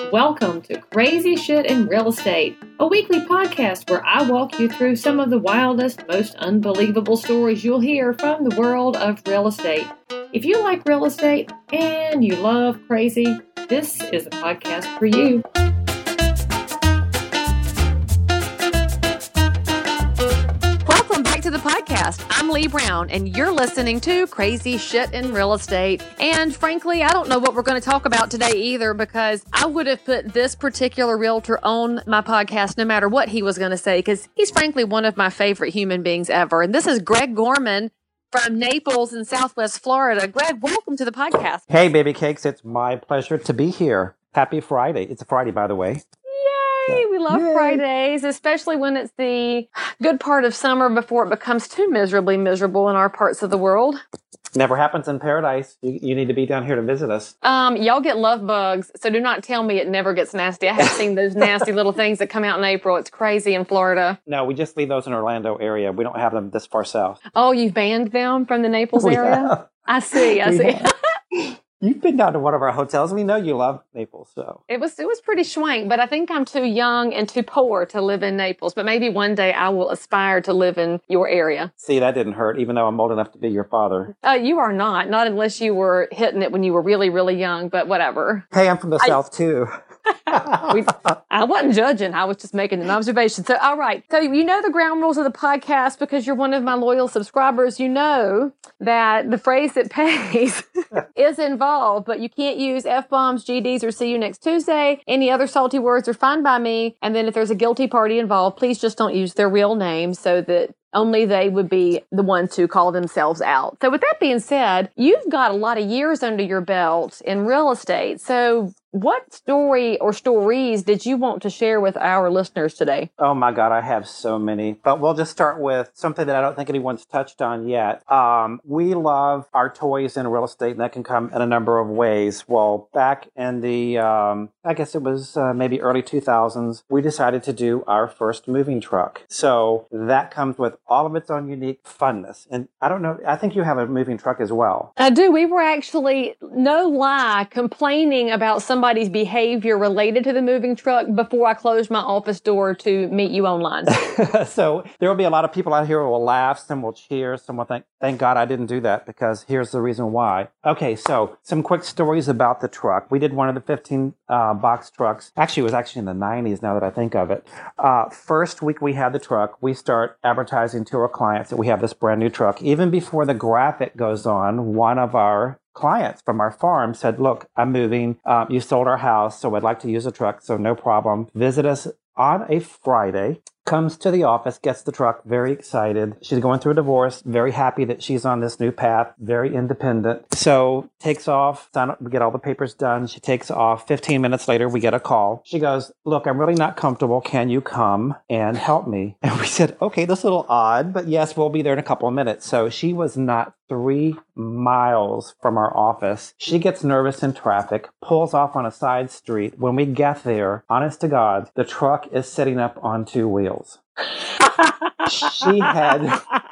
Welcome to Crazy Shit in Real Estate, a weekly podcast where I walk you through some of the wildest, most unbelievable stories you'll hear from the world of real estate. If you like real estate and you love crazy, this is a podcast for you. Welcome back to the podcast. I'm Lee Brown, and you're listening to Crazy Shit in Real Estate. And frankly, I don't know what we're going to talk about today either, because I would have put this particular realtor on my podcast no matter what he was going to say, because he's frankly one of my favorite human beings ever. And this is Greg Gorman from Naples in Southwest Florida. Greg, welcome to the podcast. Hey, baby cakes. It's my pleasure to be here. Happy Friday. It's a Friday, by the way. Yay! We love Fridays, especially when it's the good part of summer before it becomes too miserably miserable in our parts of the world. Never happens in paradise. You need to be down here to visit us. Y'all get love bugs, so do not tell me it never gets nasty. I have seen those nasty little things that come out in April. It's crazy in Florida. No, we just leave those in Orlando area. We don't have them this far south. Oh, you've banned them from the Naples area? Have. I see. You've been down to one of our hotels. We know you love Naples, so. It was pretty schwank, but I think I'm too young and too poor to live in Naples. But maybe one day I will aspire to live in your area. See, that didn't hurt, even though I'm old enough to be your father. You are not unless you were hitting it when you were really, really young, but whatever. Hey, I'm from the South, too. I wasn't judging. I was just making an observation. So, all right. So, you know the ground rules of the podcast because you're one of my loyal subscribers. You know that the phrase that pays is involved, but you can't use F-bombs, GDs, or see you next Tuesday. Any other salty words are fine by me. And then if there's a guilty party involved, please just don't use their real name so that only they would be the ones who call themselves out. So with that being said, you've got a lot of years under your belt in real estate. So what story or stories did you want to share with our listeners today? Oh my God, I have so many. But we'll just start with something that I don't think anyone's touched on yet. We love our toys in real estate, and that can come in a number of ways. Well, back in the, I guess it was maybe early 2000s, we decided to do our first moving truck. So that comes with all of its own unique funness. And I don't know, I think you have a moving truck as well. I do. We were actually, no lie, complaining about somebody's behavior related to the moving truck before I closed my office door to meet you online. So there will be a lot of people out here who will laugh, some will cheer, some will think, thank God I didn't do that, because here's the reason why. Okay, so some quick stories about the truck. We did one of the 15 box trucks. Actually, it was actually in the 90s now that I think of it. First week we had the truck, we start advertising to our clients that we have this brand new truck. Even before the graphic goes on, one of our clients from our farm said, look, I'm moving. You sold our house, so I'd like to use a truck, so no problem. Visit us on a Friday. Comes to the office, gets the truck, very excited. She's going through a divorce, very happy that she's on this new path, very independent. So takes off, we get all the papers done. She takes off. 15 minutes later, we get a call. She goes, look, I'm really not comfortable. Can you come and help me? And we said, okay, that's a little odd, but yes, we'll be there in a couple of minutes. So she was not 3 miles from our office. She gets nervous in traffic, pulls off on a side street. When we get there, honest to God, the truck is sitting up on 2 wheels. She had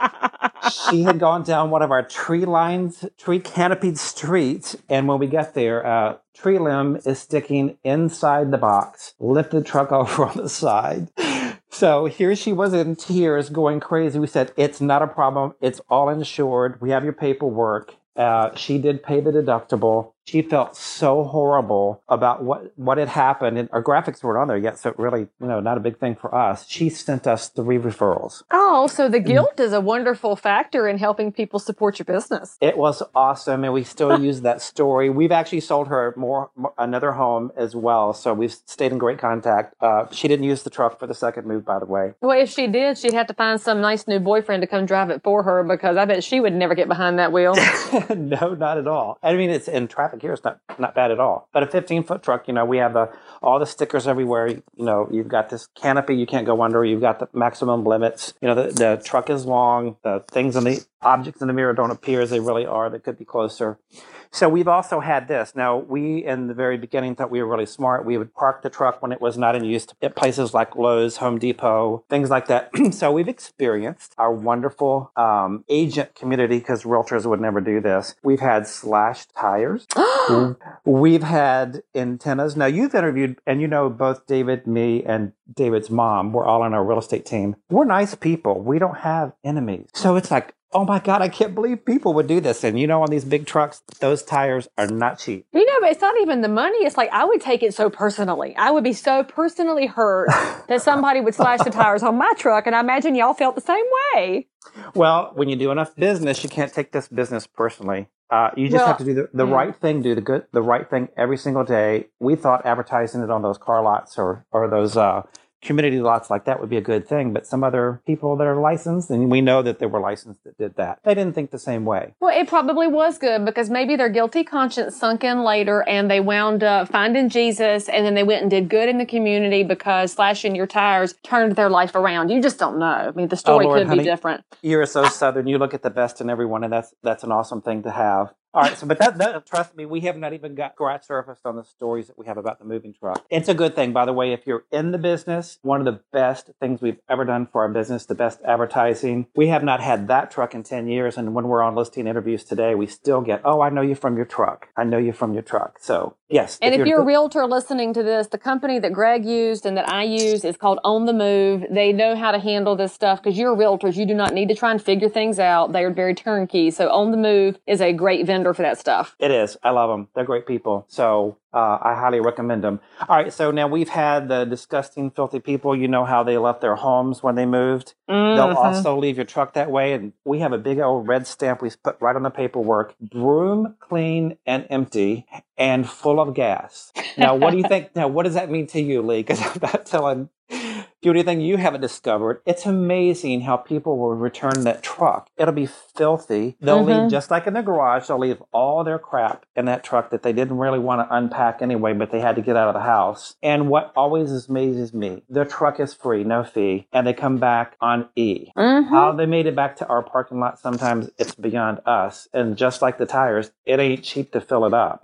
gone down one of our tree canopied streets, and when we get there, a tree limb is sticking inside the box, lifted the truck over on the side. So here she was in tears, going crazy. We said, it's not a problem. It's all insured. We have your paperwork. She did pay the deductible. She felt so horrible about what had happened. And our graphics weren't on there yet, so it really, not a big thing for us. She sent us 3 referrals. Oh, so the guilt is a wonderful factor in helping people support your business. It was awesome, and we still use that story. We've actually sold her another home as well, so we've stayed in great contact. She didn't use the truck for the second move, by the way. Well, if she did, she'd have to find some nice new boyfriend to come drive it for her, because I bet she would never get behind that wheel. No, not at all. I mean, it's in traffic here. It's not bad at all. But a 15-foot truck, we have all the stickers everywhere. You've got this canopy you can't go under. You've got the maximum limits. The truck is long. The things on the objects in the mirror don't appear as they really are. They could be closer. So we've also had this. Now, we, in the very beginning, thought we were really smart. We would park the truck when it was not in use at places like Lowe's, Home Depot, things like that. So we've experienced our wonderful agent community, because realtors would never do this. We've had slashed tires. We've had antennas. Now, you've interviewed, and you know both David, me, and David's mom. We're all on our real estate team. We're nice people. We don't have enemies. So it's like, oh my God, I can't believe people would do this. And you know, on these big trucks, those tires are not cheap. You know, but it's not even the money. It's like, I would take it so personally. I would be so personally hurt that somebody would slash the tires on my truck. And I imagine y'all felt the same way. Well, when you do enough business, you can't take this business personally. You just have to do the right thing, do the right thing every single day. We thought advertising it on those car lots or those community lots like that would be a good thing, but some other people that are licensed, and we know that they were licensed that did that, they didn't think the same way. Well, it probably was good because maybe their guilty conscience sunk in later and they wound up finding Jesus, and then they went and did good in the community because slashing your tires turned their life around. You just don't know. I mean, the story could be different. You're so Southern. You look at the best in everyone, and that's an awesome thing to have. All right, so but that trust me, we have not even got scratch surfaced on the stories that we have about the moving truck. It's a good thing, by the way. If you're in the business, one of the best things we've ever done for our business, the best advertising. We have not had that truck in 10 years, and when we're on listing interviews today, we still get, "Oh, I know you from your truck. I know you from your truck." So yes. And if you're a realtor listening to this, the company that Greg used and that I use is called On the Move. They know how to handle this stuff because you're realtors. You do not need to try and figure things out. They are very turnkey. So On the Move is a great vendor for that stuff. It is. I love them. They're great people. So I highly recommend them. All right. So now we've had the disgusting, filthy people. You know how they left their homes when they moved. Mm-hmm. They'll also leave your truck that way. And we have a big old red stamp we put right on the paperwork: broom, clean, and empty, and full of gas. Now, what do you think? Now, what does that mean to you, Lee? Because I'm not telling you anything you haven't discovered. It's amazing how people will return that truck. It'll be filthy. They'll leave, just like in the garage, they'll leave all their crap in that truck that they didn't really want to unpack anyway, but they had to get out of the house. And what always amazes me, their truck is free, no fee, and they come back on E. How they made it back to our parking lot, sometimes it's beyond us. And just like the tires, it ain't cheap to fill it up.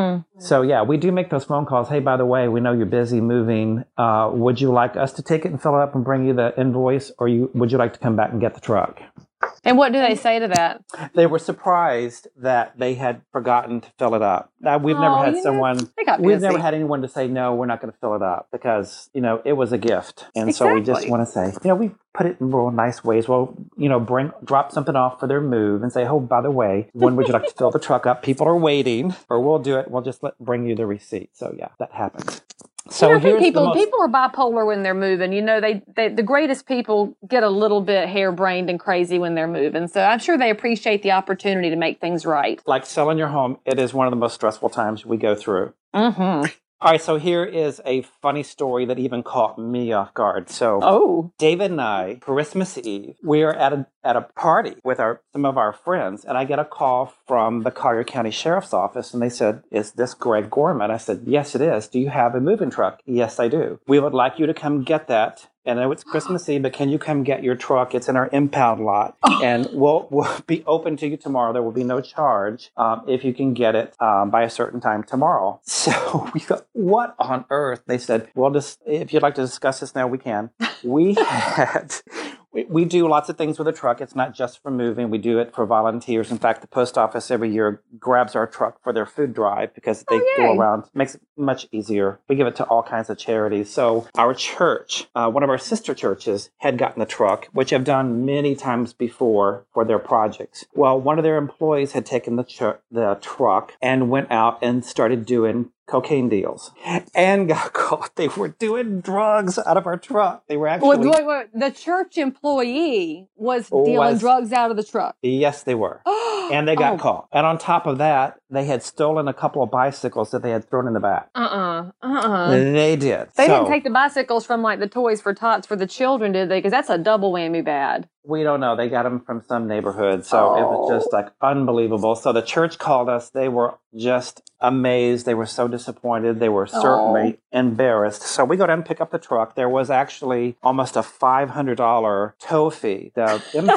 So yeah, we do make those phone calls. Hey, by the way, we know you're busy moving. Would you like us to take it and fill it up and bring you the invoice, or would you like to come back and get the truck? And what do they say to that? They were surprised that they had forgotten to fill it up. Now, we've never had never had anyone to say, no, we're not going to fill it up, because, you know, it was a gift. And so we just want to say, you know, we put it in real nice ways. Well, you know, drop something off for their move and say, oh, by the way, when would you like to fill the truck up? People are waiting, or we'll do it. We'll just bring you the receipt. So yeah, that happens. So I think people are bipolar when they're moving. You know, the greatest people get a little bit harebrained and crazy when they're moving. So I'm sure they appreciate the opportunity to make things right. Like selling your home, it is one of the most stressful times we go through. All right, so here is a funny story that even caught me off guard. So, David and I, Christmas Eve, we are at a party with some of our friends, and I get a call from the Collier County Sheriff's Office, and they said, "Is this Greg Gorman?" I said, "Yes, it is. Do you have a moving truck?" "Yes, I do. We would like you to come get that. And I know it's Christmas Eve, but can you come get your truck? It's in our impound lot, and we'll be open to you tomorrow. There will be no charge if you can get it by a certain time tomorrow." So we thought, what on earth? They said, "Well, just if you'd like to discuss this now, we can." We do lots of things with a truck. It's not just for moving. We do it for volunteers. In fact, the post office every year grabs our truck for their food drive because they go around. Makes it much easier. We give it to all kinds of charities. So our church, one of our sister churches, had gotten the truck, which have done many times before for their projects. Well, one of their employees had taken the truck and went out and started doing cocaine deals and got caught. They were doing drugs out of our truck. They were actually... Wait. The church employee was dealing drugs out of the truck. Yes, they were. And they got caught. And on top of that, they had stolen a couple of bicycles that they had thrown in the back. They did. They didn't take the bicycles from like the Toys for Tots for the children, did they? Because that's a double whammy bad. We don't know. They got them from some neighborhood. So it was just like unbelievable. So the church called us. They were just amazed. They were so disappointed. They were certainly embarrassed. So we go down and pick up the truck. There was actually almost a $500 tow fee.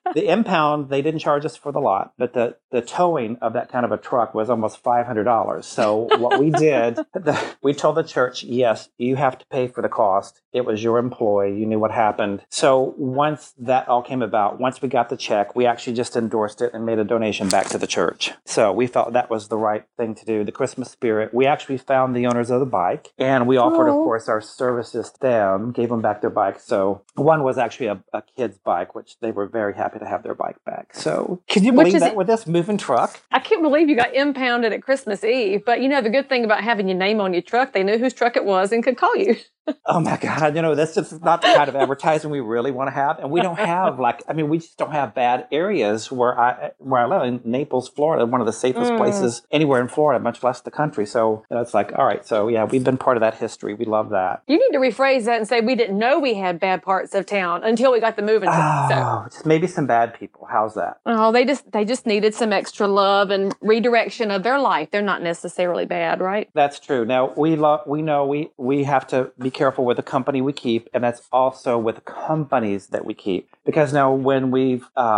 The impound, they didn't charge us for the lot, but the towing of that kind of a truck was almost $500. So what we did, we told the church, yes, you have to pay for the cost. It was your employee. You knew what happened. So once that all came about, once we got the check, we actually just endorsed it and made a donation back to the church. So we felt that was the right thing to do. The Christmas spirit. We actually found the owners of the bike, and we offered, of course, our services to them, gave them back their bike. So one was actually a kid's bike, which they were very happy to have their bike back. So can you believe that with this moving truck? I can't believe you got impounded at Christmas Eve. But the good thing about having your name on your truck, they knew whose truck it was and could call you. Oh my God, that's just not the kind of advertising we really want to have. And we don't have we just don't have bad areas where I live in Naples, Florida, one of the safest places anywhere in Florida, much less the country. So it's like, all right, so yeah, we've been part of that history. We love that. You need to rephrase that and say we didn't know we had bad parts of town until we got the moving truck. Oh, just maybe some bad people. How's that? Oh, they just needed some extra love and redirection of their life. They're not necessarily bad, right? That's true. Now we know we have to be careful with the company we keep, and that's also with companies that we keep. Because now when we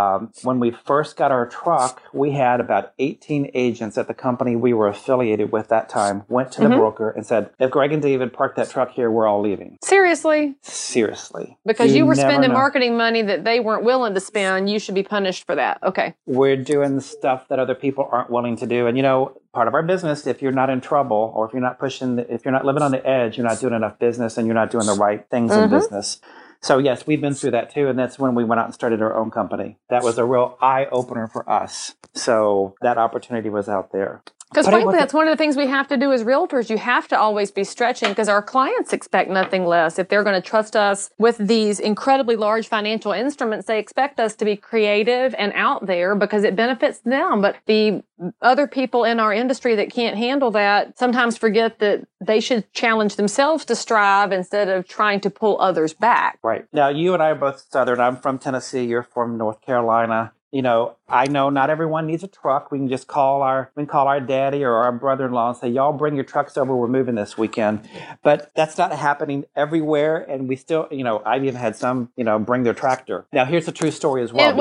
first got our truck, we had about 18 agents at the company we were affiliated with that time, went to the broker and said, if Greg and David park that truck here, we're all leaving. Seriously? Seriously. Because you were spending marketing money that they weren't willing to spend, you should be punished for that. Okay. We're doing the stuff that other people aren't willing to do. And part of our business, if you're not in trouble or if you're not if you're not living on the edge, you're not doing enough business and you're not doing the right things in business. So yes, we've been through that too. And that's when we went out and started our own company. That was a real eye opener for us. So that opportunity was out there. Because frankly, that's one of the things we have to do as realtors. You have to always be stretching because our clients expect nothing less. If they're going to trust us with these incredibly large financial instruments, they expect us to be creative and out there because it benefits them. But the other people in our industry that can't handle that sometimes forget that they should challenge themselves to strive instead of trying to pull others back. Right. Now, you and I are both Southern. I'm from Tennessee. You're from North Carolina. I know not everyone needs a truck. We can just call our daddy or our brother-in-law and say, y'all bring your trucks over. We're moving this weekend. But that's not happening everywhere. And we still, I've even had some, bring their tractor. Now, here's a true story as well.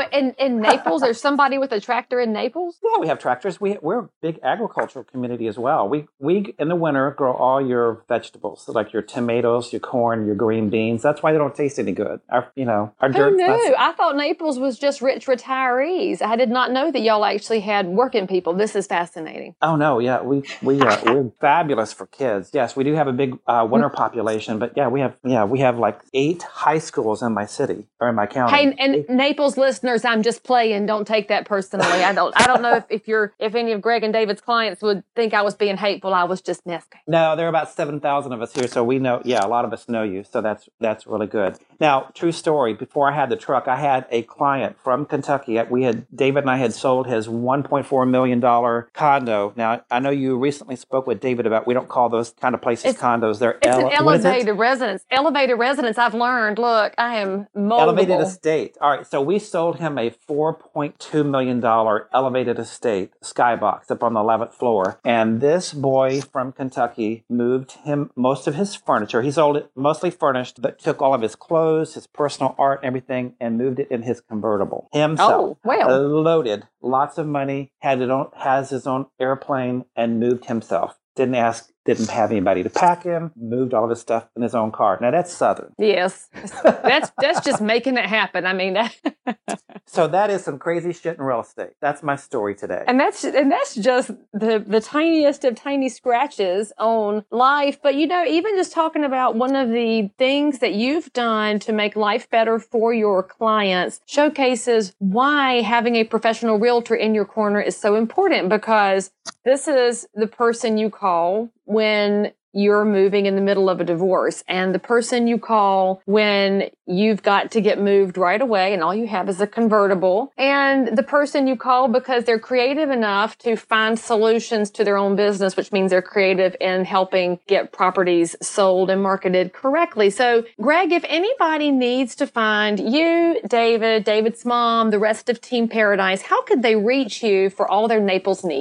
In Naples, there's somebody with a tractor in Naples? Yeah, we have tractors. We're a big agricultural community as well. We in the winter grow all your vegetables, like your tomatoes, your corn, your green beans. That's why they don't taste any good. Our dirt. Who knew? I thought Naples was just rich retirees. I did not know that y'all actually had working people. This is fascinating. Oh no, yeah, we're fabulous for kids. Yes, we do have a big winter population, but we have like 8 high schools in my city or in my county. Hey, and Naples listeners, I'm just playing. Don't take that personally. I don't know if any of Greg and David's clients would think I was being hateful. I was just messing. No, there are about 7,000 of us here, so we know. Yeah, a lot of us know you, so that's really good. Now, true story. Before I had the truck, I had a client from Kentucky. David and I had sold his $1.4 million condo. Now, I know you recently spoke with David about, we don't call those kind of places condos. It's an elevated residence. Elevated residence, I've learned. Look, I am moldable. Elevated estate. All right, so we sold him a $4.2 million elevated estate, skybox, up on the 11th floor. And this boy from Kentucky moved him most of his furniture. He sold it mostly furnished, but took all of his clothes, his personal art, everything, and moved it in his convertible himself. Oh, wow. Loaded, lots of money, has his own airplane, and moved himself. Didn't have anybody to pack him, moved all of his stuff in his own car. Now that's Southern. Yes. That's just making it happen. I mean, So that is some crazy shit in real estate. That's my story today. And that's just the tiniest of tiny scratches on life. But even just talking about one of the things that you've done to make life better for your clients showcases why having a professional realtor in your corner is so important, because this is the person you call when you're moving in the middle of a divorce, and the person you call when you've got to get moved right away and all you have is a convertible, and the person you call because they're creative enough to find solutions to their own business, which means they're creative in helping get properties sold and marketed correctly. So, Greg, if anybody needs to find you, David's mom, the rest of Team Paradise, how could they reach you for all their Naples needs?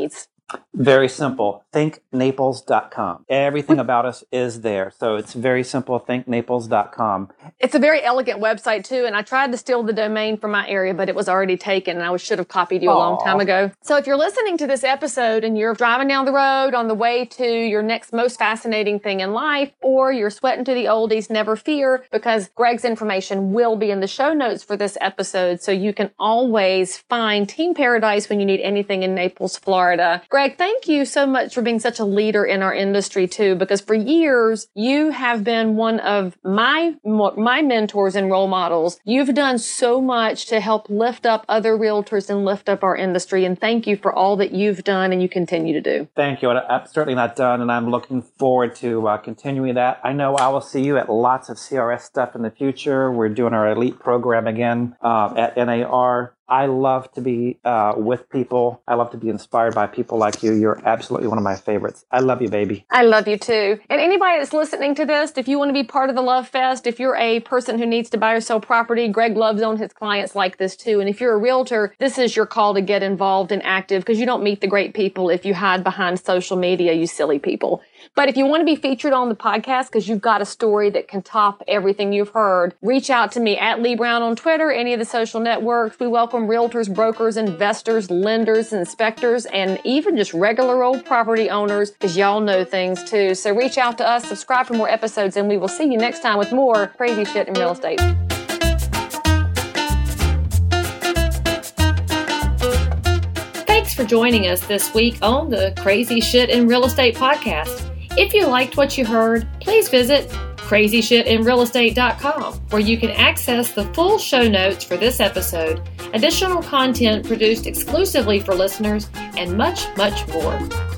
Very simple. ThinkNaples.com. Everything about us is there. So it's very simple. ThinkNaples.com. It's a very elegant website, too. And I tried to steal the domain from my area, but it was already taken. And I should have copied you a long time ago. So if you're listening to this episode and you're driving down the road on the way to your next most fascinating thing in life, or you're sweating to the oldies, never fear, because Greg's information will be in the show notes for this episode. So you can always find Team Paradise when you need anything in Naples, Florida. Greg, thank you so much for being such a leader in our industry too, because for years you have been one of my mentors and role models. You've done so much to help lift up other realtors and lift up our industry. And thank you for all that you've done and you continue to do. Thank you. I'm certainly not done, and I'm looking forward to continuing that. I know I will see you at lots of CRS stuff in the future. We're doing our elite program again at NAR. I love to be with people. I love to be inspired by people like you. You're absolutely one of my favorites. I love you, baby. I love you too. And anybody that's listening to this, if you want to be part of the Love Fest, if you're a person who needs to buy or sell property, Greg loves on his clients like this too. And if you're a realtor, this is your call to get involved and active, because you don't meet the great people if you hide behind social media, you silly people. But if you want to be featured on the podcast because you've got a story that can top everything you've heard, reach out to me at Lee Brown on Twitter, any of the social networks. We welcome realtors, brokers, investors, lenders, inspectors, and even just regular old property owners, because y'all know things too. So reach out to us, subscribe for more episodes, and we will see you next time with more crazy shit in real estate. Thanks for joining us this week on the Crazy Shit in Real Estate podcast. If you liked what you heard, please visit crazyshitinrealestate.com, where you can access the full show notes for this episode, additional content produced exclusively for listeners, and much, much more.